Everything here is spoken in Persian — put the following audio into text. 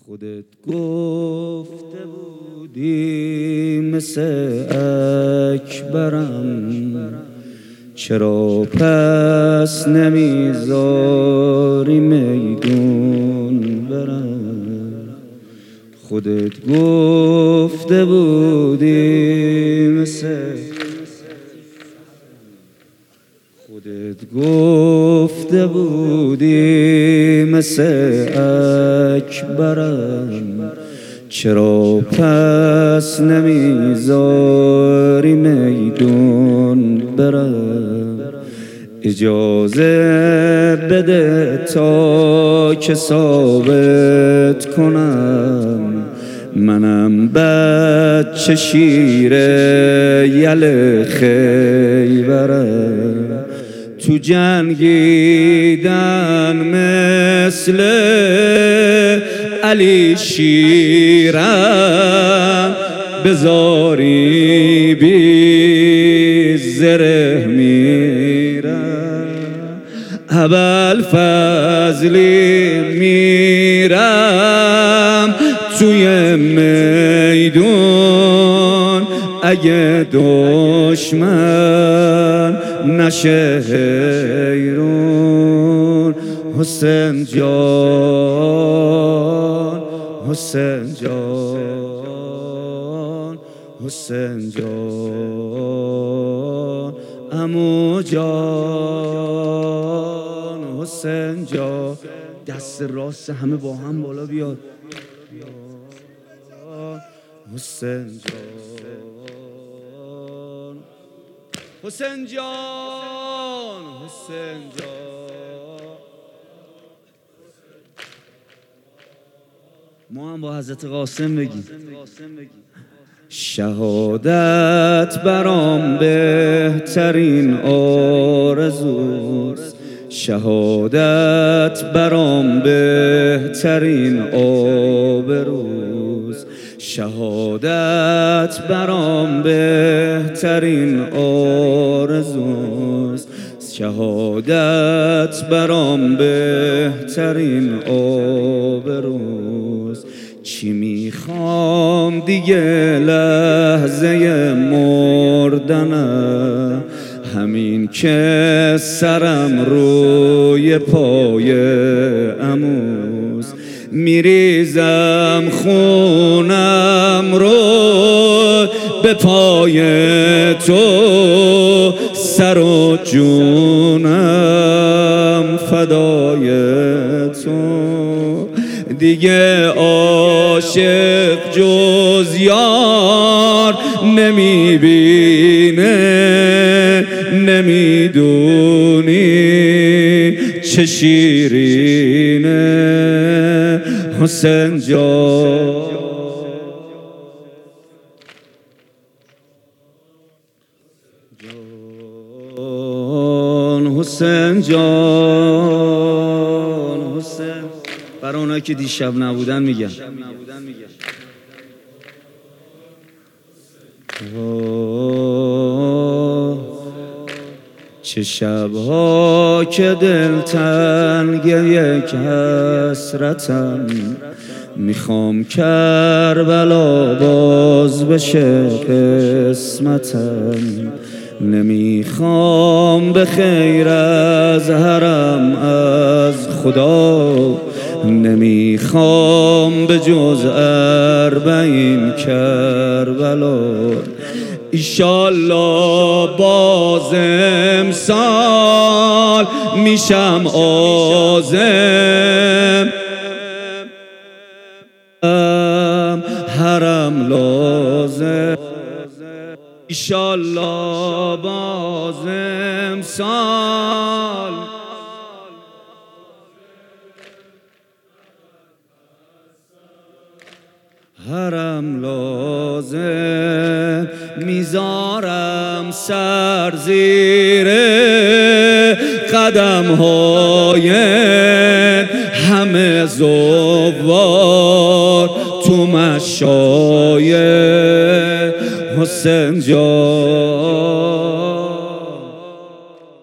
خودت گفته بودی مثل اکبرم، چرا پس نمیذاری میدون برم؟ خودت گفته بودی مثل اکبرم، چرا پس نمیذاری میدون برم؟ اجازه بده تا که ثابت کنم منم بچه شیر یل خیبرم. تو جنگیدن مثل علی شیرم، بذاری بی زره میرم. ابوالفضلی میرم توی میدون، اگه دشمن نشه حیرون. حسین جان، حسین جان، حسین جان، عمو جان، حسین جان. دست راست همه با هم بالا بیاد. حسین جان، حسین جان، حسین جان. ما هم با حضرت قاسم بگیم. شهادت برام بهترین آرزوست، شهادت برام بهترین آبروست، شهادت برام بهترین آرزوست، شهادت برام بهترین آبروست. چی میخوام دیگه لحظه مردنم، همین که سرم روی پای عموست. میریزم خونم رو به پای تو، سر و جونم فدای تو. دیگه عاشق جز یار نمیبینه، نمیدونی چه شیرینه. حسین جان، حسین جان، حسین. برای اونایی که دیشب نبودن میگم. چه شبها که دلتنگ یک حسرتم، میخوام کربلا باز بشه قسمتم. نمیخوام به خیر از حرم از خدا، نمیخوام به جز 40 کربلا. ایشالله باز امسال میشم عازم، حرم لازم. ایشالله باز امسال حرم لازم. میذارم سر زیر قدم های همه زوار تو مشایخ. حسین جان،